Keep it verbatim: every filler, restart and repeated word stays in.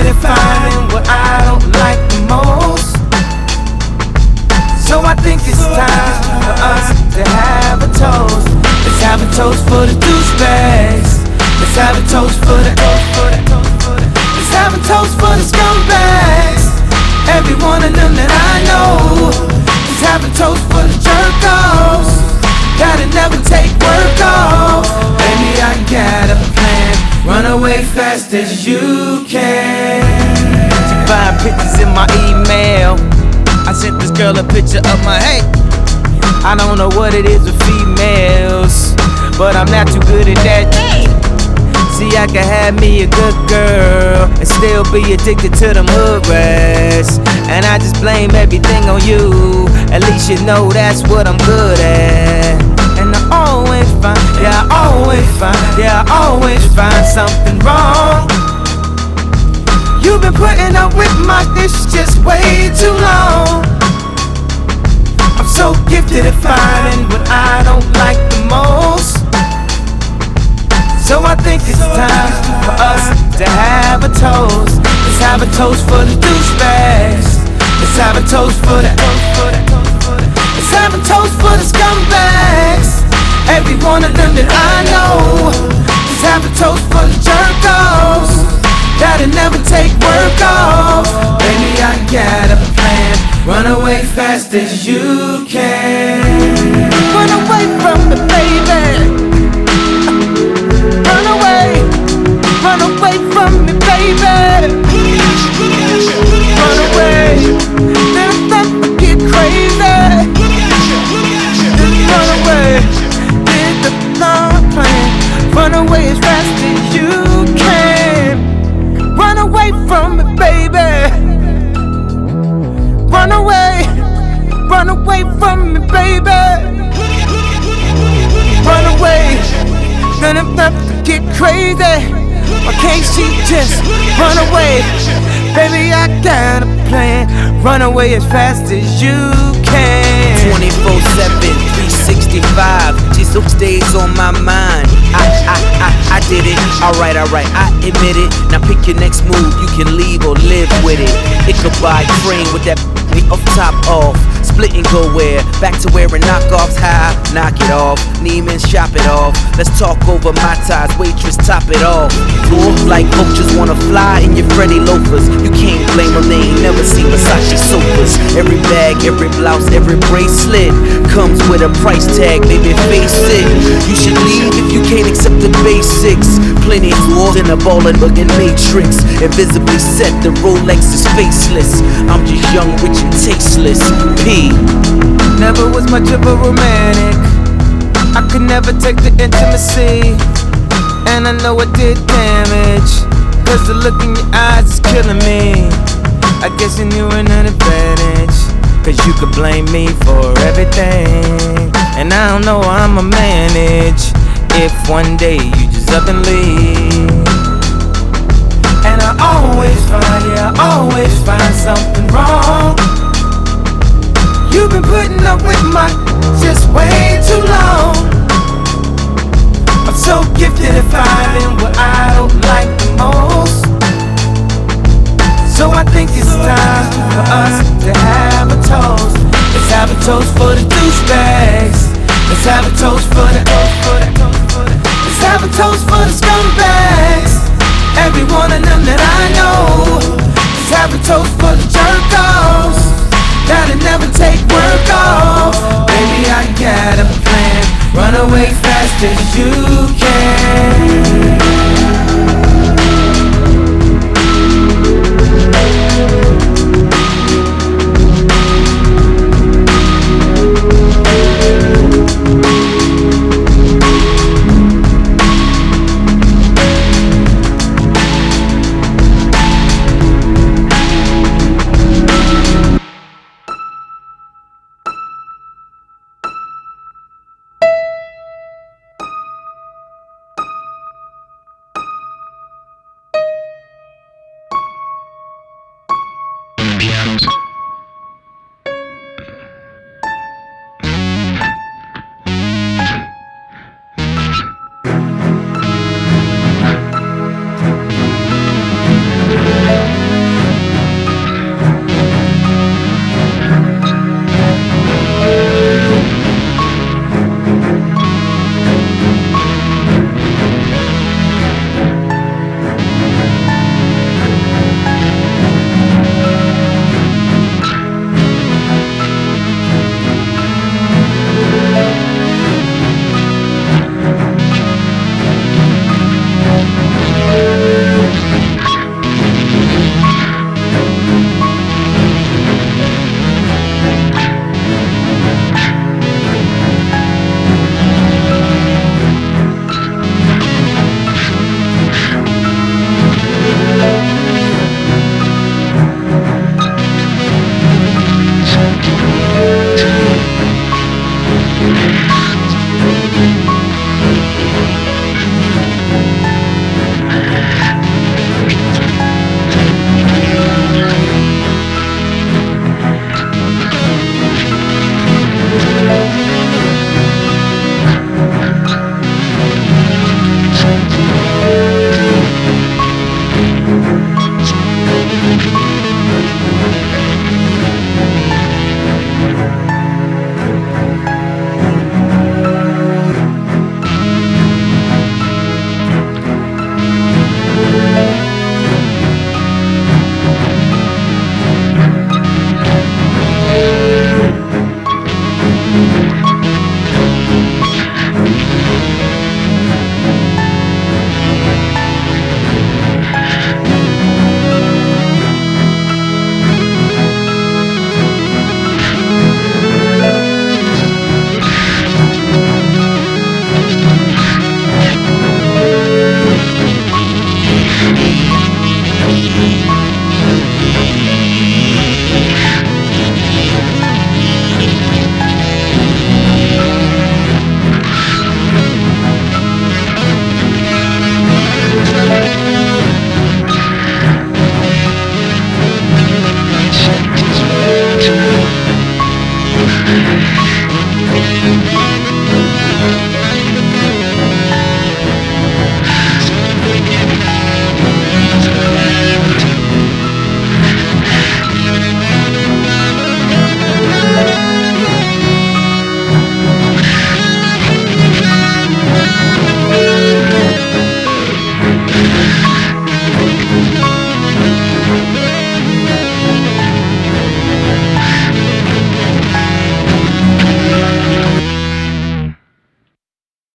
at finding what I don't like the most. So I think it's time for us to have a toast. Let's have a toast for the douchebags. Let's have a toast for the Let's have a toast for the scumbags. Every one of them that I know. Let's have a toast for the jerk-offs. Gotta never take work off. Baby, I got a plan. Run away fast as you can. She find pictures in my email. I sent this girl a picture of my hey. I don't know what it is with females, but I'm not too good at that. See, I can have me a good girl and still be addicted to them hood rats. And I just blame everything on you. At least you know that's what I'm good at. And I always find, yeah, I always find, yeah, I always find something wrong. You've been putting up with my dish just way too long. I'm so gifted at finding what I don't like the most. So I think it's time for us to have a toast. Let's have a toast for the douchebags. Let's have a toast for the Let's have a toast for the scumbags. Every one of them that I know. Let's have a toast for the jerk-offs. Gotta never take work off. Baby, I got a plan. Run away fast as you can. Run away from me, baby. Run away. Run away from me, baby. Run away. Then I get crazy. Run away. Did the long plan. Run away as fast as you can. Run away from me, baby. Run away. Run away from me, baby. Run away. Then if I get crazy, why can't she just run away? Baby, I got a plan. Run away as fast as you can. twenty-four seven, three sixty-five. She still stays on my mind. I, I, I, I did it. Alright, alright, I admit it. Now pick your next move. You can leave or live with it. It could buy train with that off top off. Split and go where? Back to wearing knockoffs high. Knock it off. Neiman's shop it off. Let's talk over my ties. Waitress, top it off. Floor like vultures wanna fly in your Freddy loafers. You can't blame them, they ain't never seen Versace sofas. Every bag, every blouse, every bracelet comes with a price tag, baby, face it. You should leave if you can't accept the basics. Plenty of tools in a ballin' buggin' matrix. Invisibly set, the Rolex is faceless. I'm just young, rich and tasteless. P. Never was much of a romantic. I could never take the intimacy, and I know it did damage. Cause the look in your eyes is killing me. I guess you knew an advantage, cause you could blame me for everything. And I don't know how I'ma manage if one day you just up and leave. And I always find, yeah, I always find something wrong. You've been putting up with my just way too long. I'm so gifted at finding what I don't like the most. So I think it's time for us to have a toast. Let's have a toast for the douchebags. Let's have a toast for the Let's have a toast for the scumbags. Every one of them that I know. Let's have a toast for the jerk-offs. Gotta never take work off. Baby, I got a plan. Run away fast as you can. Pianos.